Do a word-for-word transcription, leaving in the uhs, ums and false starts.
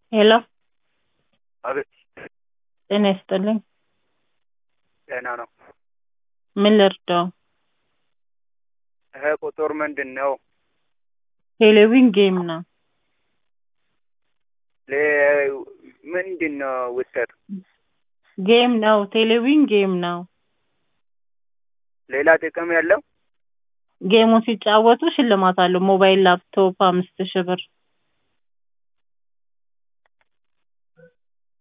ሄሎ አቤት። ጤና ይስጥልኝ። ደህና ነው። ምን ልርዳው? ይሄ ቁጥር ምንድን ነው? ቴሌቪዥን ጌም ነው። ለ- ምንድን ነው ውጤቱ? ጌም ነው። ቴሌቪዥን ጌም ነው። ሌላ ጥቅም ያለው? ጌሙ ሲጫወቱ ሽልማት አለው። ሞባይል፣ ላፕቶፕ አምስት ሺህ ብር